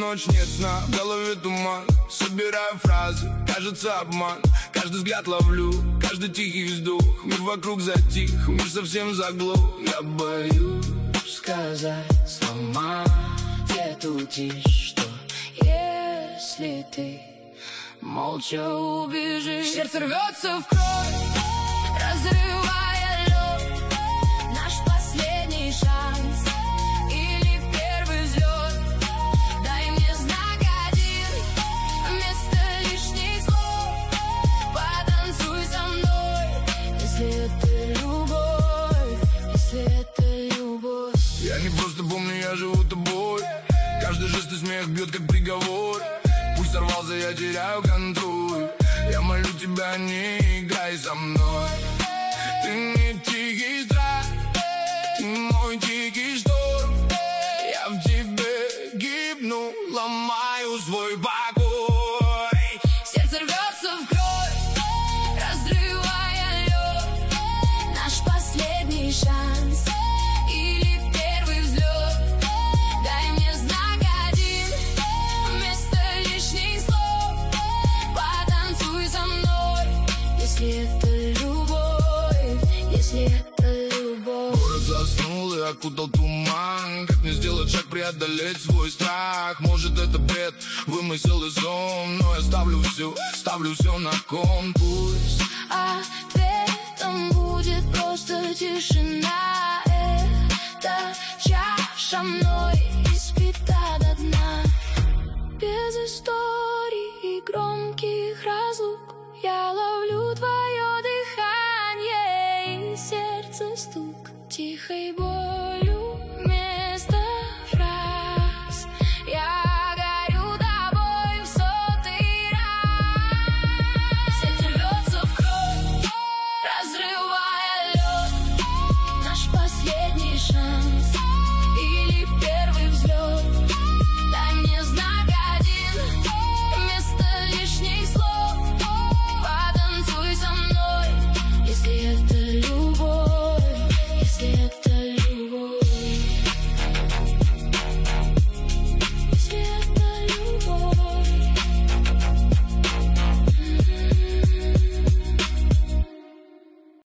ночь нет сна, в голове туман. Собираю фразы, кажется обман. Каждый взгляд ловлю, каждый тихий вздох. Мир вокруг затих, мир совсем заглох. Я боюсь сказать, сломать эту тишь, что если ты молча убежишь, сердце рвется в кровь, разрывая лед. Наш последний шанс или первый взлет. Дай мне знак один, вместо лишних слов. Потанцуй со мной, если это любовь, если это любовь. Я не просто помню, я живу тобой. Каждый жест и смех бьет как приговор. Пусть сорвался, я теряю контроль. Я молю тебя, не играй со мной. Ты не тихий страх, ты мой тихий шторм. Я в тебе гибну, ломаю свой покой. Сердце рвется в кровь, разрывая лед. Наш последний шанс или первый взлет. Дай мне знак один, вместо лишних слов. Потанцуй со мной, если это любовь, если это любовь. Город заснул и окутал туман. Как мне сделать шаг, преодолеть свой страх? Может это бред, вымысел и сон, но я ставлю все на кон. Пусть Ответом будет просто тишина. Это чаша мной